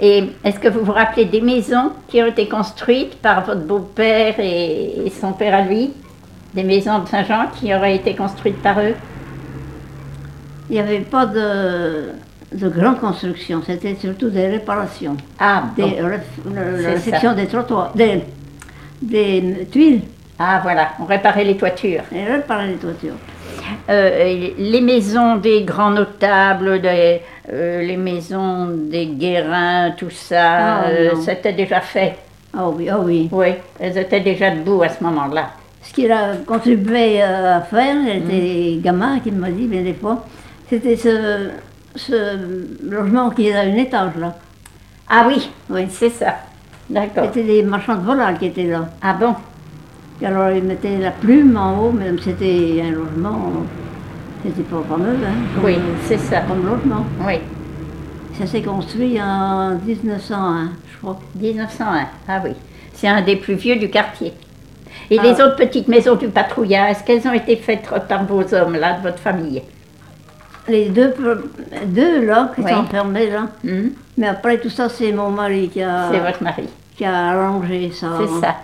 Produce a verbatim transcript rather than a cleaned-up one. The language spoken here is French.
Et est-ce que vous vous rappelez des maisons qui ont été construites par votre beau-père et, et son père à lui? Des maisons de Saint-Jean qui auraient été construites par eux? Il n'y avait pas de, de grandes constructions, c'était surtout des réparations. Ah, bon. Des, ref, le, la C'est réfection ça. des trottoirs, des, des tuiles. Ah, voilà, on réparait les toitures. Et réparer les toitures. Euh, les maisons des grands notables, des, euh, les maisons des Guérin, tout ça, Ah, euh, non. c'était déjà fait. Ah oui, ah oui. Oui, elles étaient déjà debout à ce moment-là. Ce qu'il a contribué à faire, était gamin qui m'a dit, bien des fois, c'était ce, ce logement qui est à un étage là. Ah oui, Oui. c'est ça. D'accord. C'était des marchands de volailles qui étaient là. Ah bon? Et alors ils mettaient la plume en haut, même si c'était un logement, c'était pas fameux, hein, comme, Oui, c'est ça. comme logement. Oui, Ça s'est construit en mille neuf cent un, je crois. mille neuf cent un. Ah oui, c'est un des plus vieux du quartier. Et Ah. les autres petites maisons du patrouillage, est-ce qu'elles ont été faites par vos hommes, là, de votre famille? Les deux, deux là, qui Oui. sont fermés là. Hmm? Mais après tout ça, c'est mon mari qui a, C'est votre mari. qui a arrangé ça. C'est ça.